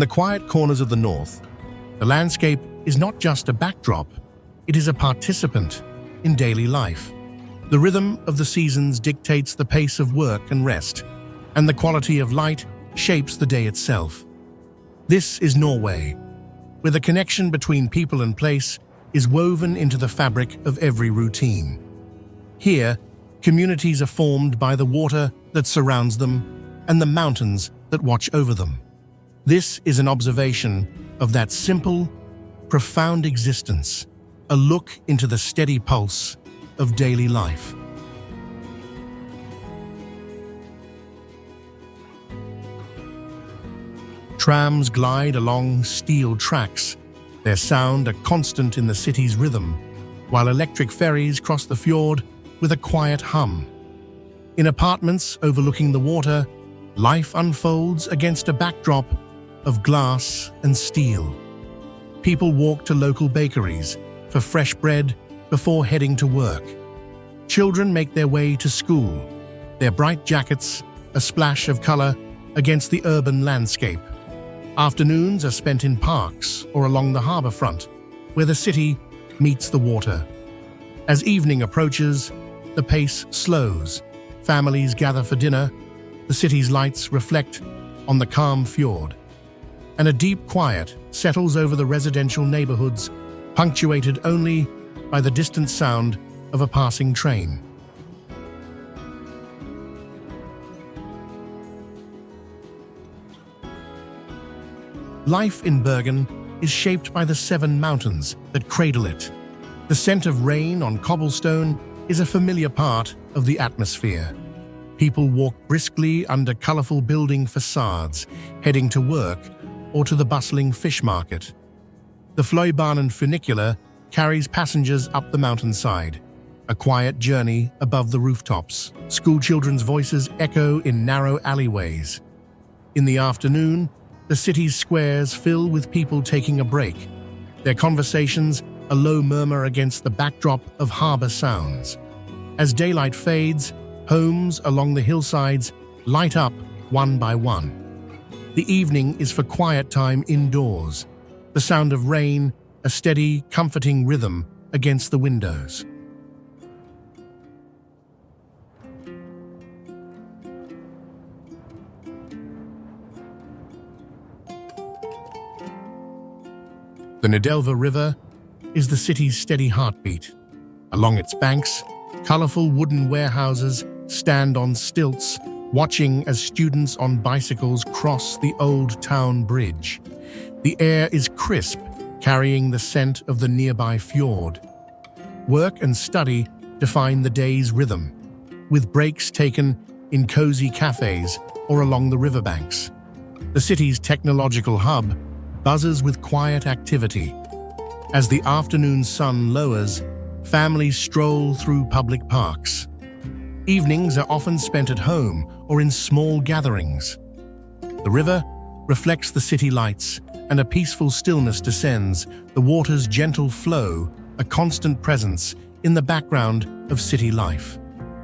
the quiet corners of the north, the landscape is not just a backdrop, it is a participant in daily life. The rhythm of the seasons dictates the pace of work and rest, and the quality of light shapes the day itself. This is Norway, where the connection between people and place is woven into the fabric of every routine. Here, communities are formed by the water that surrounds them and the mountains that watch over them. This is an observation of that simple, profound existence, a look into the steady pulse of daily life. Trams glide along steel tracks, their sound a constant in the city's rhythm, while electric ferries cross the fjord with a quiet hum. In apartments overlooking the water, life unfolds against a backdrop of glass and steel. People walk to local bakeries for fresh bread before heading to work. Children make their way to school, their bright jackets a splash of color against the urban landscape. Afternoons are spent in parks or along the harbor front, where the city meets the water. As evening approaches, the pace slows. Families gather for dinner. The city's lights reflect on the calm fjord, and a deep quiet settles over the residential neighborhoods, punctuated only by the distant sound of a passing train. Life in Bergen is shaped by the 7 mountains that cradle it. The scent of rain on cobblestone is a familiar part of the atmosphere. People walk briskly under colorful building facades, heading to work or to the bustling fish market. The Fløibanen funicular carries passengers up the mountainside, a quiet journey above the rooftops. Schoolchildren's voices echo in narrow alleyways. In the afternoon, the city's squares fill with people taking a break, their conversations a low murmur against the backdrop of harbor sounds. As daylight fades, homes along the hillsides light up one by one. The evening is for quiet time indoors, the sound of rain, a steady, comforting rhythm against the windows. The Nidelva River is the city's steady heartbeat. Along its banks, colorful wooden warehouses stand on stilts, watching as students on bicycles cross the Old Town Bridge. The air is crisp, carrying the scent of the nearby fjord. Work and study define the day's rhythm, with breaks taken in cozy cafes or along the riverbanks. The city's technological hub buzzes with quiet activity. As the afternoon sun lowers, families stroll through public parks. Evenings are often spent at home or in small gatherings. The river reflects the city lights, and a peaceful stillness descends, the water's gentle flow, a constant presence in the background of city life.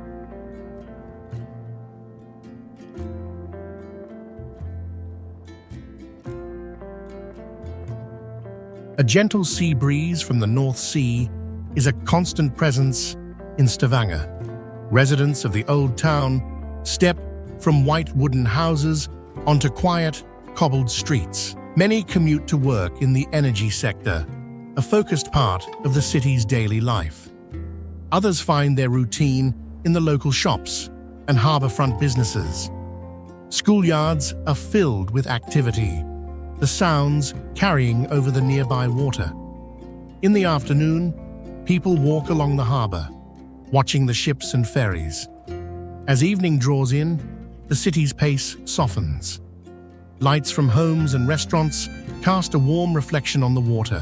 A gentle sea breeze from the North Sea is a constant presence in Stavanger. Residents of the Old Town step from white wooden houses onto quiet, cobbled streets. Many commute to work in the energy sector, a focused part of the city's daily life. Others find their routine in the local shops and harborfront businesses. Schoolyards are filled with activity, the sounds carrying over the nearby water. In the afternoon, people walk along the harbor, watching the ships and ferries. As evening draws in, the city's pace softens. Lights from homes and restaurants cast a warm reflection on the water.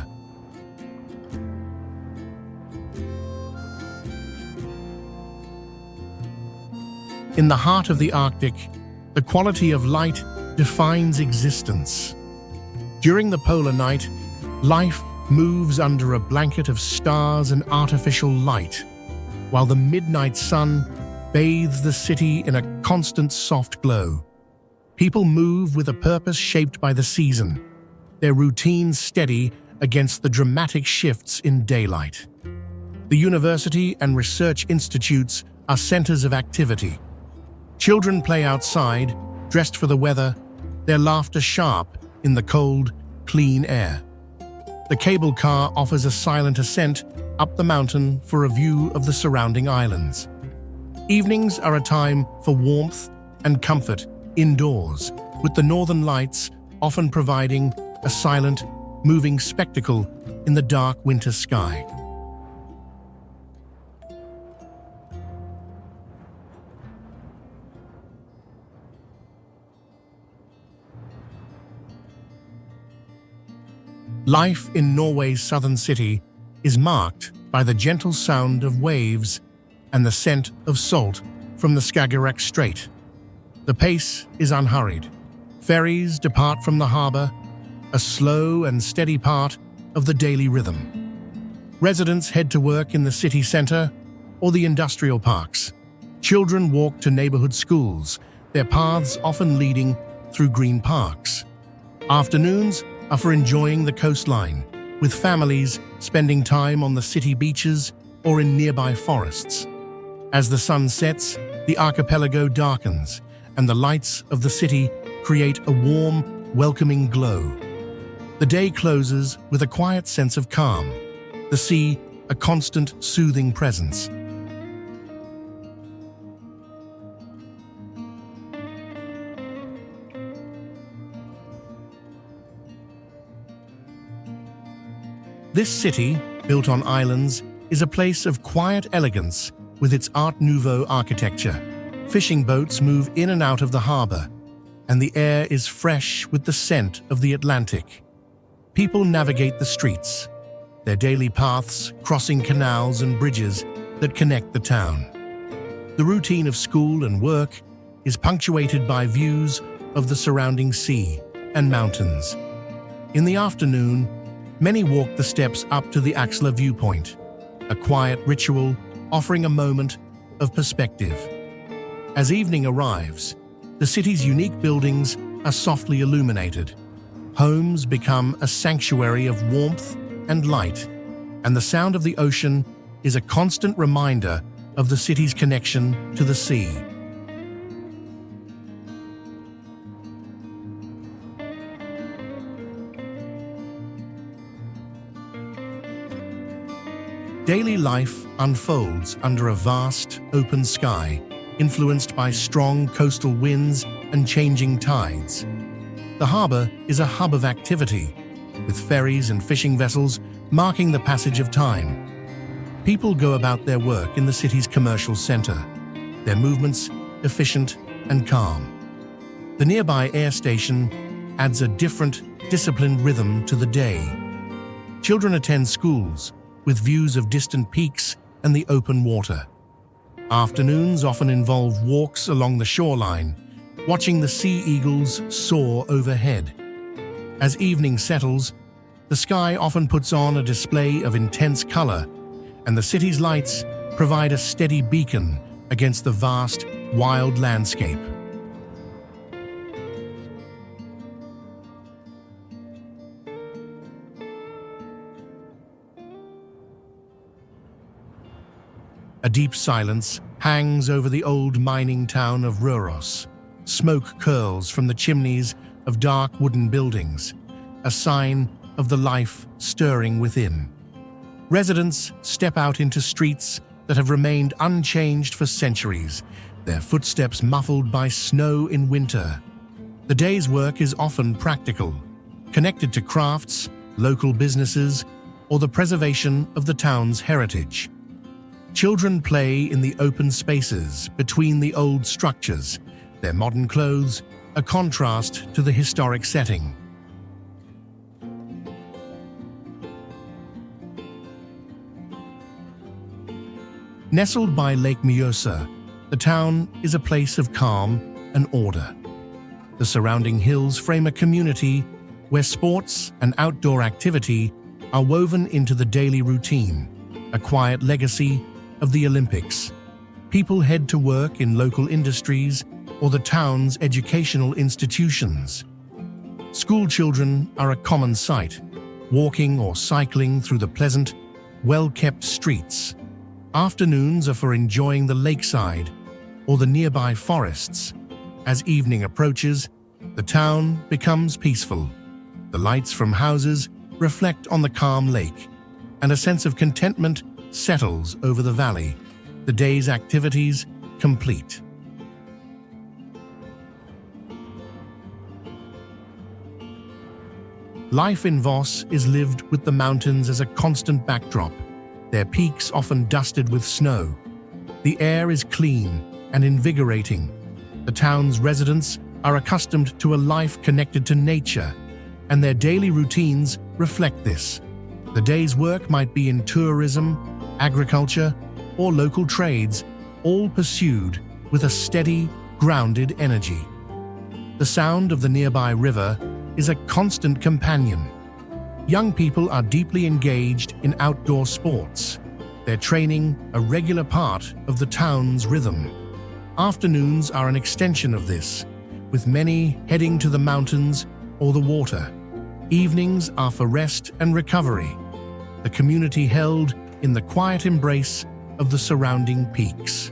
In the heart of the Arctic, the quality of light defines existence. During the polar night, life moves under a blanket of stars and artificial light, while the midnight sun bathes the city in a constant soft glow. People move with a purpose shaped by the season, their routines steady against the dramatic shifts in daylight. The university and research institutes are centers of activity. Children play outside, dressed for the weather, their laughter sharp in the cold, clean air. The cable car offers a silent ascent up the mountain for a view of the surrounding islands. Evenings are a time for warmth and comfort indoors, with the northern lights often providing a silent, moving spectacle in the dark winter sky. Life in Norway's southern city is marked by the gentle sound of waves and the scent of salt from the Skagerrak Strait. The pace is unhurried. Ferries depart from the harbor, a slow and steady part of the daily rhythm. Residents head to work in the city center or the industrial parks. Children walk to neighborhood schools, their paths often leading through green parks. Afternoons are for enjoying the coastline, with families spending time on the city beaches or in nearby forests. As the sun sets, the archipelago darkens, and the lights of the city create a warm, welcoming glow. The day closes with a quiet sense of calm, the sea a constant, soothing presence. This city, built on islands, is a place of quiet elegance with its Art Nouveau architecture. Fishing boats move in and out of the harbor, and the air is fresh with the scent of the Atlantic. People navigate the streets, their daily paths crossing canals and bridges that connect the town. The routine of school and work is punctuated by views of the surrounding sea and mountains. In the afternoon, many walk the steps up to the Axla viewpoint, a quiet ritual offering a moment of perspective. As evening arrives, the city's unique buildings are softly illuminated. Homes become a sanctuary of warmth and light, and the sound of the ocean is a constant reminder of the city's connection to the sea. Daily life unfolds under a vast, open sky, influenced by strong coastal winds and changing tides. The harbor is a hub of activity, with ferries and fishing vessels marking the passage of time. People go about their work in the city's commercial center, their movements efficient and calm. The nearby air station adds a different, disciplined rhythm to the day. Children attend schools, with views of distant peaks and the open water. Afternoons often involve walks along the shoreline, watching the sea eagles soar overhead. As evening settles, the sky often puts on a display of intense color, and the city's lights provide a steady beacon against the vast, wild landscape. A deep silence hangs over the old mining town of Røros. Smoke curls from the chimneys of dark wooden buildings, a sign of the life stirring within. Residents step out into streets that have remained unchanged for centuries, their footsteps muffled by snow in winter. The day's work is often practical, connected to crafts, local businesses, or the preservation of the town's heritage. Children play in the open spaces between the old structures, their modern clothes a contrast to the historic setting. Nestled by Lake Mjøsa, the town is a place of calm and order. The surrounding hills frame a community where sports and outdoor activity are woven into the daily routine, a quiet legacy of the Olympics. People head to work in local industries, or the town's educational institutions. School children are a common sight, walking or cycling through the pleasant, well-kept streets. Afternoons are for enjoying the lakeside or the nearby forests. As evening approaches, the town becomes peaceful. The lights from houses reflect on the calm lake, and a sense of contentment settles over the valley, the day's activities complete. Life in Voss is lived with the mountains as a constant backdrop, their peaks often dusted with snow. The air is clean and invigorating. The town's residents are accustomed to a life connected to nature, and their daily routines reflect this. The day's work might be in tourism, agriculture, or local trades, all pursued with a steady, grounded energy. The sound of the nearby river is a constant companion. Young people are deeply engaged in outdoor sports, their training a regular part of the town's rhythm. Afternoons are an extension of this, with many heading to the mountains or the water. Evenings are for rest and recovery, the community held in the quiet embrace of the surrounding peaks.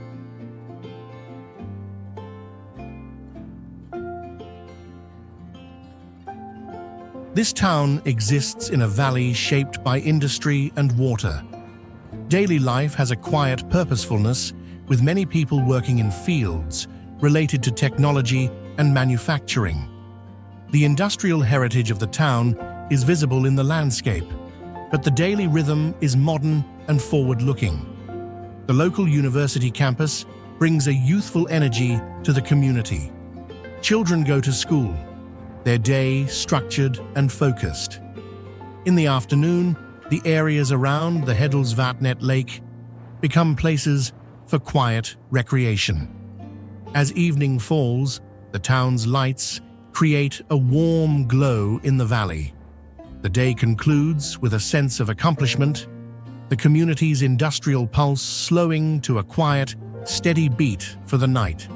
This town exists in a valley shaped by industry and water. Daily life has a quiet purposefulness, with many people working in fields related to technology and manufacturing. The industrial heritage of the town is visible in the landscape, but the daily rhythm is modern and forward-looking. The local university campus brings a youthful energy to the community. Children go to school, their day structured and focused. In the afternoon, the areas around the Hedelsvatnet Lake become places for quiet recreation. As evening falls, the town's lights create a warm glow in the valley. The day concludes with a sense of accomplishment, the community's industrial pulse slowing to a quiet, steady beat for the night.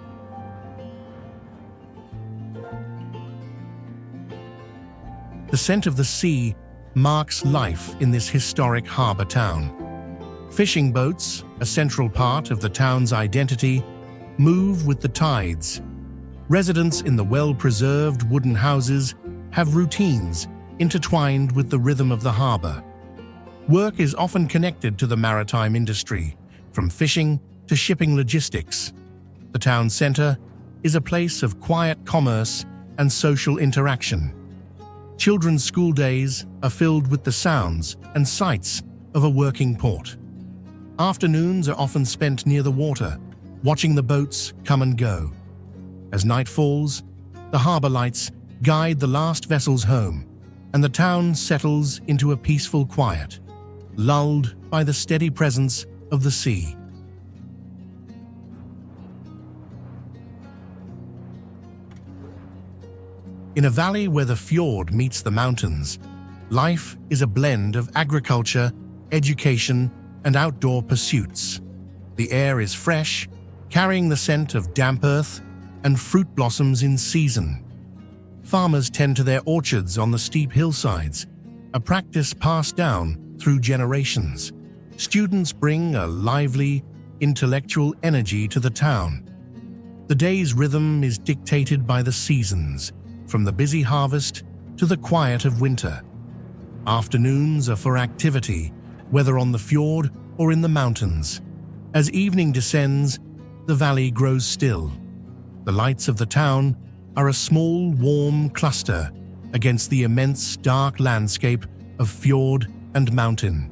The scent of the sea marks life in this historic harbor town. Fishing boats, a central part of the town's identity, move with the tides. Residents in the well-preserved wooden houses have routines intertwined with the rhythm of the harbor. Work is often connected to the maritime industry, from fishing to shipping logistics. The town center is a place of quiet commerce and social interaction. Children's school days are filled with the sounds and sights of a working port. Afternoons are often spent near the water, watching the boats come and go. As night falls, the harbor lights guide the last vessels home, and the town settles into a peaceful quiet, lulled by the steady presence of the sea. In a valley where the fjord meets the mountains, life is a blend of agriculture, education, and outdoor pursuits. The air is fresh, carrying the scent of damp earth and fruit blossoms in season. Farmers tend to their orchards on the steep hillsides, a practice passed down through generations. Students bring a lively, intellectual energy to the town. The day's rhythm is dictated by the seasons, from the busy harvest to the quiet of winter. Afternoons are for activity, whether on the fjord or in the mountains. As evening descends, the valley grows still. The lights of the town are a small, warm cluster against the immense, dark landscape of fjord and mountain.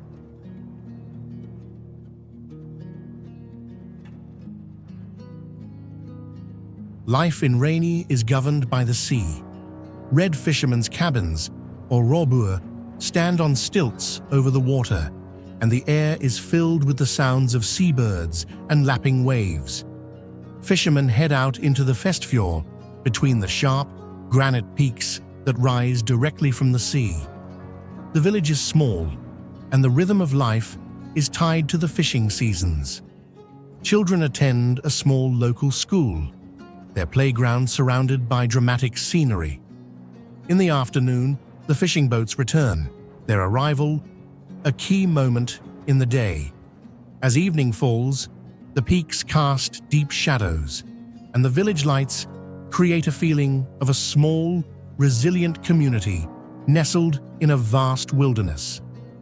Life in Rainy is governed by the sea. Red fishermen's cabins, or robur, stand on stilts over the water, and the air is filled with the sounds of seabirds and lapping waves. Fishermen head out into the Festfjord, between the sharp, granite peaks that rise directly from the sea. The village is small, and the rhythm of life is tied to the fishing seasons. Children attend a small local school. their playground surrounded by dramatic scenery. In the afternoon, the fishing boats return, their arrival a key moment in the day. As evening falls, the peaks cast deep shadows, and the village lights create a feeling of a small, resilient community nestled in a vast wilderness.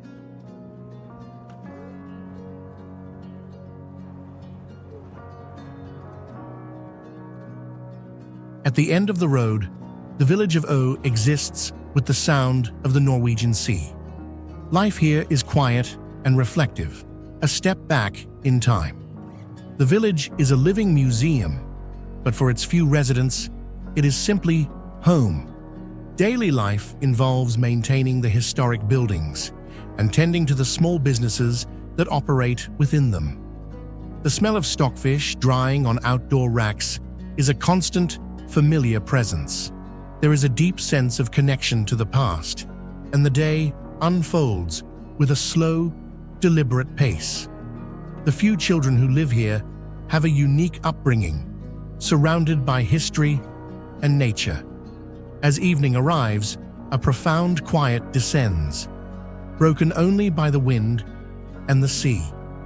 At the end of the road, the village of O exists with the sound of the Norwegian Sea. Life here is quiet and reflective, a step back in time. The village is a living museum, but for its few residents, it is simply home. Daily life involves maintaining the historic buildings and tending to the small businesses that operate within them. The smell of stockfish drying on outdoor racks is a constant, familiar presence. There is a deep sense of connection to the past, and the day unfolds with a slow, deliberate pace. The few children who live here have a unique upbringing, surrounded by history and nature. As evening arrives, a profound quiet descends, broken only by the wind and the sea.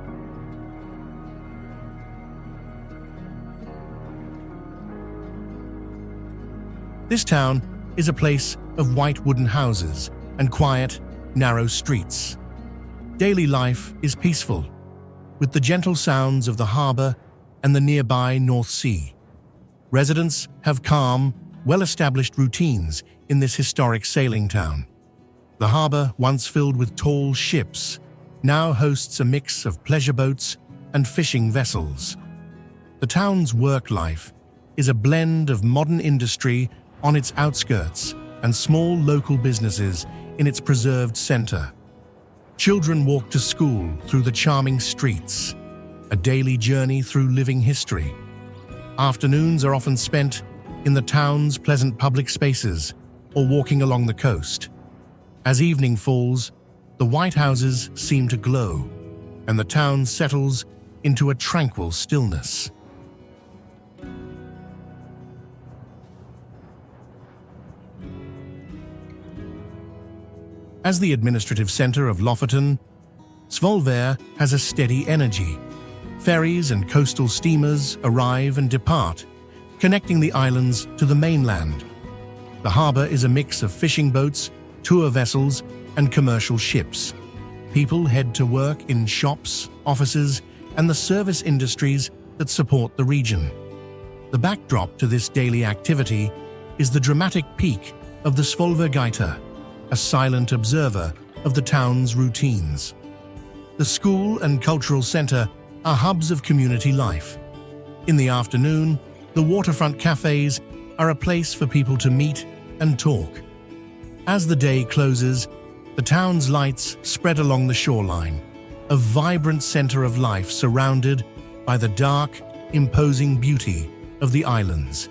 This town is a place of white wooden houses and quiet, narrow streets. Daily life is peaceful, with the gentle sounds of the harbor and the nearby North Sea. Residents have calm, well-established routines in this historic sailing town. The harbor, once filled with tall ships, now hosts a mix of pleasure boats and fishing vessels. The town's work life is a blend of modern industry on its outskirts and small local businesses in its preserved center. Children walk to school through the charming streets, a daily journey through living history. Afternoons are often spent in the town's pleasant public spaces or walking along the coast. As evening falls, the white houses seem to glow, and the town settles into a tranquil stillness. As the administrative center of Lofoten, Svolvær has a steady energy. Ferries and coastal steamers arrive and depart, connecting the islands to the mainland. The harbor is a mix of fishing boats, tour vessels, and commercial ships. People head to work in shops, offices, and the service industries that support the region. The backdrop to this daily activity is the dramatic peak of the Svolværgøyta, a silent observer of the town's routines. The school and cultural center are hubs of community life. In the afternoon, the waterfront cafes are a place for people to meet and talk. As the day closes, the town's lights spread along the shoreline, a vibrant center of life surrounded by the dark, imposing beauty of the islands.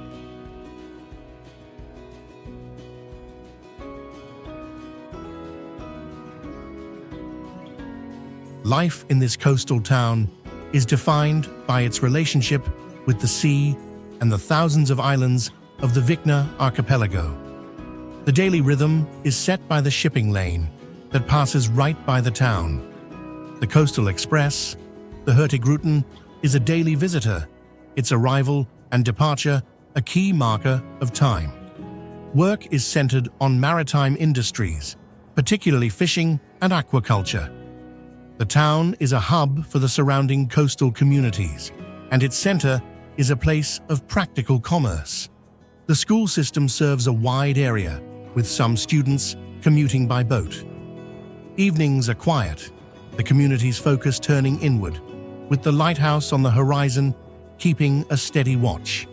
Life in this coastal town is defined by its relationship with the sea and the thousands of islands of the Vikna archipelago. The daily rhythm is set by the shipping lane that passes right by the town. The Coastal Express, the Hurtigruten, is a daily visitor, its arrival and departure a key marker of time. Work is centered on maritime industries, particularly fishing and aquaculture. The town is a hub for the surrounding coastal communities, and its center is a place of practical commerce. The school system serves a wide area, with some students commuting by boat. Evenings are quiet, the community's focus turning inward, with the lighthouse on the horizon keeping a steady watch.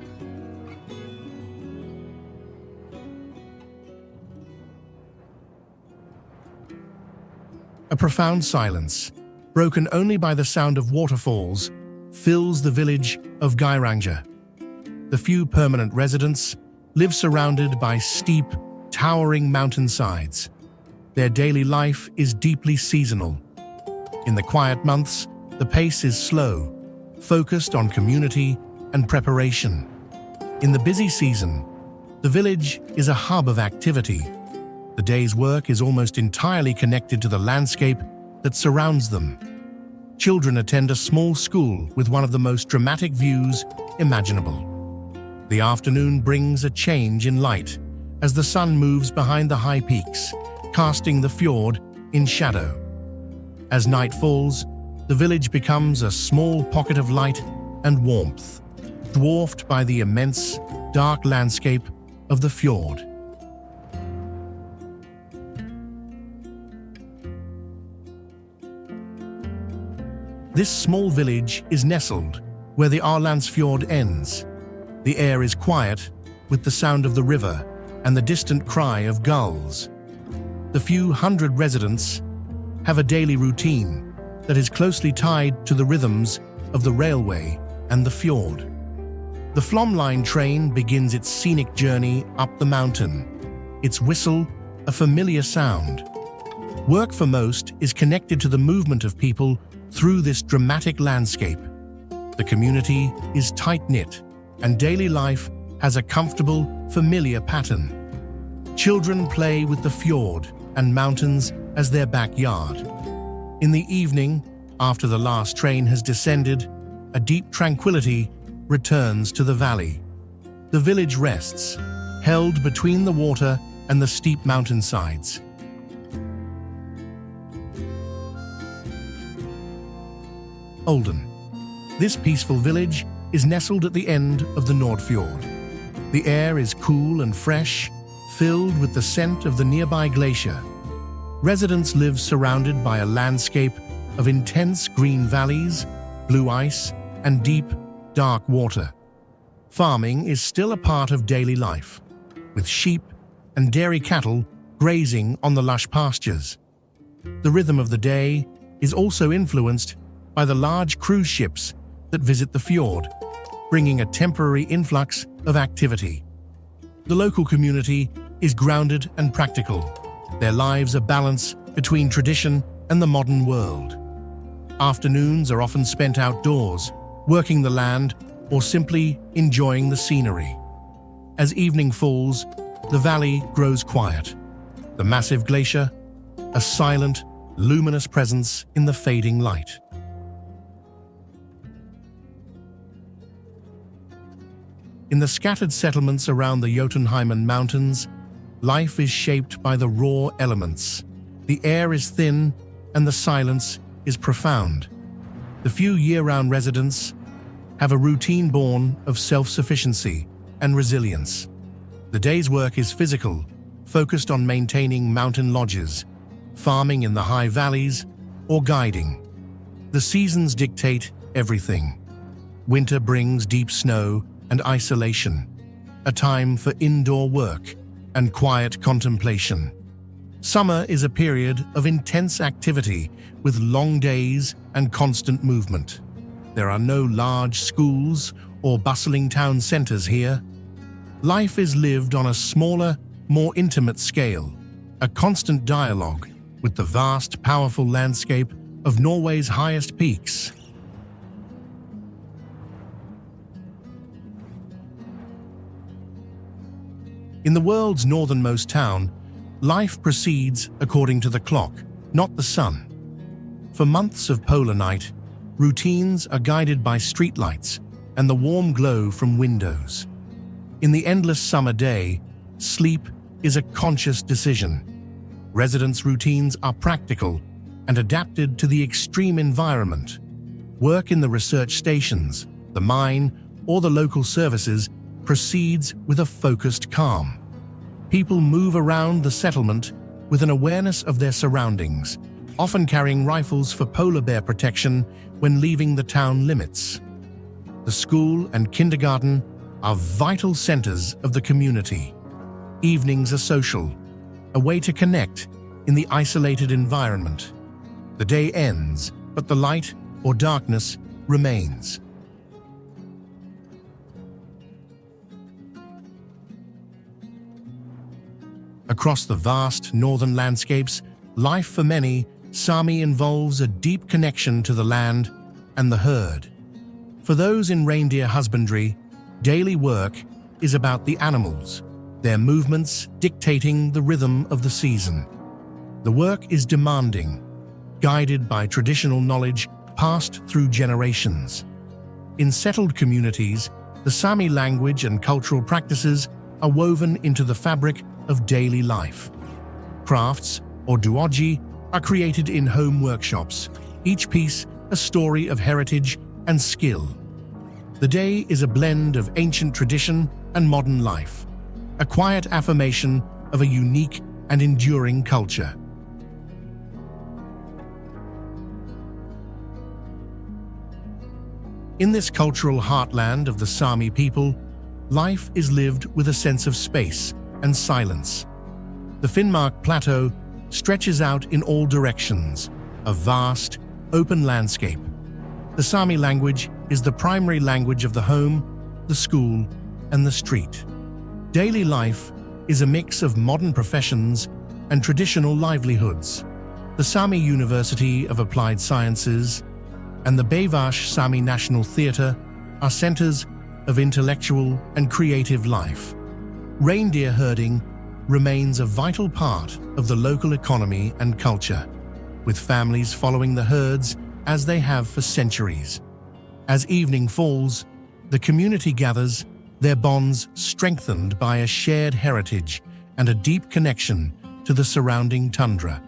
A profound silence, broken only by the sound of waterfalls, fills the village of Geiranger. The few permanent residents live surrounded by steep, towering mountainsides. Their daily life is deeply seasonal. In the quiet months, the pace is slow, focused on community and preparation. In the busy season, the village is a hub of activity. The day's work is almost entirely connected to the landscape that surrounds them. Children attend a small school with one of the most dramatic views imaginable. The afternoon brings a change in light as the sun moves behind the high peaks, casting the fjord in shadow. As night falls, the village becomes a small pocket of light and warmth, dwarfed by the immense, dark landscape of the fjord. This small village is nestled where the Aurlandsfjord ends. The air is quiet, with the sound of the river and the distant cry of gulls. The few hundred residents have a daily routine that is closely tied to the rhythms of the railway and the fjord. The Flomline train begins its scenic journey up the mountain, its whistle a familiar sound. Work for most is connected to the movement of people through this dramatic landscape. The community is tight-knit, and daily life has a comfortable, familiar pattern. Children play with the fjord and mountains as their backyard. In the evening, after the last train has descended, a deep tranquility returns to the valley. The village rests, held between the water and the steep mountainsides. Olden. This peaceful village is nestled at the end of the Nordfjord. The air is cool and fresh, filled with the scent of the nearby glacier. Residents live surrounded by a landscape of intense green valleys, blue ice, and deep, dark water. Farming is still a part of daily life, with sheep and dairy cattle grazing on the lush pastures. The rhythm of the day is also influenced by the large cruise ships that visit the fjord, bringing a temporary influx of activity. The local community is grounded and practical. Their lives are balanced between tradition and the modern world. Afternoons are often spent outdoors, working the land or simply enjoying the scenery. As evening falls, the valley grows quiet. The massive glacier, a silent, luminous presence in the fading light. In the scattered settlements around the Jotunheimen Mountains, life is shaped by the raw elements. The air is thin and the silence is profound. The few year-round residents have a routine born of self-sufficiency and resilience. The day's work is physical, focused on maintaining mountain lodges, farming in the high valleys, or guiding. The seasons dictate everything. Winter brings deep snow and isolation, a time for indoor work and quiet contemplation. Summer is a period of intense activity with long days and constant movement. There are no large schools or bustling town centers here. Life is lived on a smaller, more intimate scale, a constant dialogue with the vast, powerful landscape of Norway's highest peaks. In the world's northernmost town, life proceeds according to the clock, not the sun. For months of polar night, routines are guided by streetlights and the warm glow from windows. In the endless summer day, sleep is a conscious decision. Residents' routines are practical and adapted to the extreme environment. Work in the research stations, the mine, or the local services proceeds with a focused calm. People move around the settlement with an awareness of their surroundings, often carrying rifles for polar bear protection when leaving the town limits. The school and kindergarten are vital centers of the community. Evenings are social, a way to connect in the isolated environment. The day ends, but the light or darkness remains. Across the vast northern landscapes, life for many Sami involves a deep connection to the land and the herd. For those in reindeer husbandry, daily work is about the animals, their movements dictating the rhythm of the season. The work is demanding, guided by traditional knowledge passed through generations. In settled communities, the Sami language and cultural practices are woven into the fabric of daily life. Crafts, or duoji, are created in home workshops, each piece a story of heritage and skill. The day is a blend of ancient tradition and modern life, a quiet affirmation of a unique and enduring culture. In this cultural heartland of the Sami people, life is lived with a sense of space and silence. The Finnmark Plateau stretches out in all directions, a vast, open landscape. The Sami language is the primary language of the home, the school, and the street. Daily life is a mix of modern professions and traditional livelihoods. The Sami University of Applied Sciences and the Bevash Sami National Theatre are centers of intellectual and creative life. Reindeer herding remains a vital part of the local economy and culture, with families following the herds as they have for centuries. As evening falls, the community gathers, their bonds strengthened by a shared heritage and a deep connection to the surrounding tundra.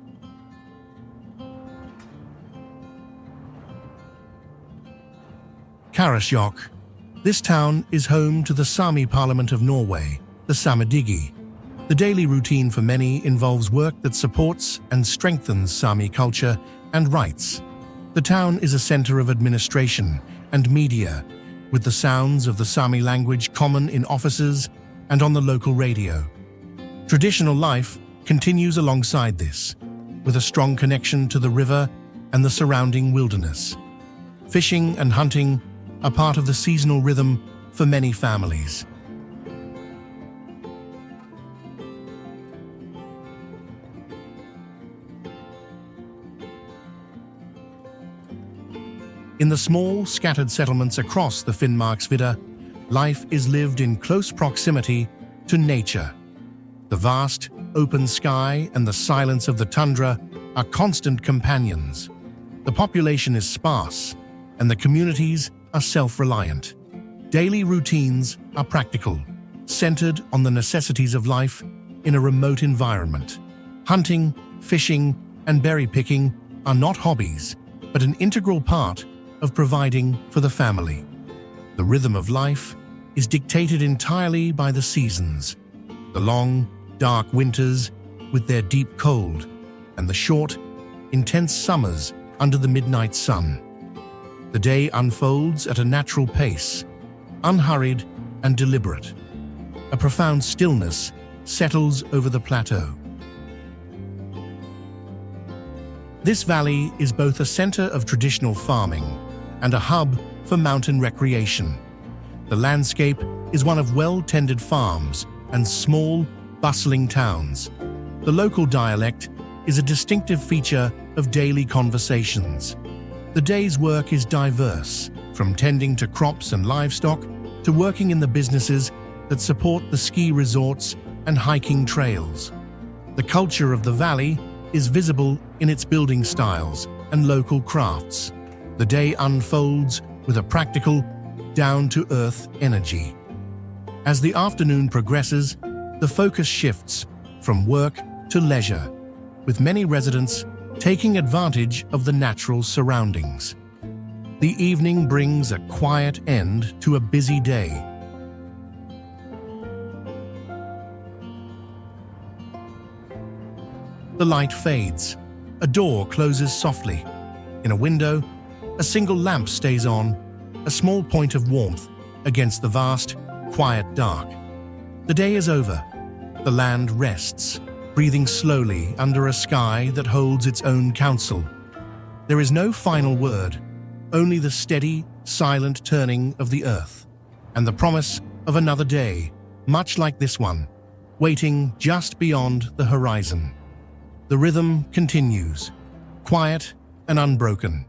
Karasjok. This town is home to the Sami Parliament of Norway, the Sametinget. The daily routine for many involves work that supports and strengthens Sami culture and rights. The town is a center of administration and media, with the sounds of the Sami language common in offices and on the local radio. Traditional life continues alongside this, with a strong connection to the river and the surrounding wilderness. Fishing and hunting are part of the seasonal rhythm for many families. In the small, scattered settlements across the Finnmarksvidda, life is lived in close proximity to nature. The vast, open sky and the silence of the tundra are constant companions. The population is sparse, and the communities are self-reliant. Daily routines are practical, centered on the necessities of life in a remote environment. Hunting, fishing, and berry picking are not hobbies, but an integral part of providing for the family. The rhythm of life is dictated entirely by the seasons. The long, dark winters with their deep cold, and the short, intense summers under the midnight sun. The day unfolds at a natural pace, unhurried and deliberate. A profound stillness settles over the plateau. This valley is both a center of traditional farming and a hub for mountain recreation. The landscape is one of well-tended farms and small, bustling towns. The local dialect is a distinctive feature of daily conversations. The day's work is diverse, from tending to crops and livestock to working in the businesses that support the ski resorts and hiking trails. The culture of the valley is visible in its building styles and local crafts. The day unfolds with a practical, down-to-earth energy. As the afternoon progresses, the focus shifts from work to leisure, with many residents taking advantage of the natural surroundings. The evening brings a quiet end to a busy day. The light fades. A door closes softly. In a window, a single lamp stays on, a small point of warmth against the vast, quiet dark. The day is over. The land rests, breathing slowly under a sky that holds its own counsel. There is no final word, only the steady, silent turning of the earth, and the promise of another day, much like this one, waiting just beyond the horizon. The rhythm continues, quiet and unbroken.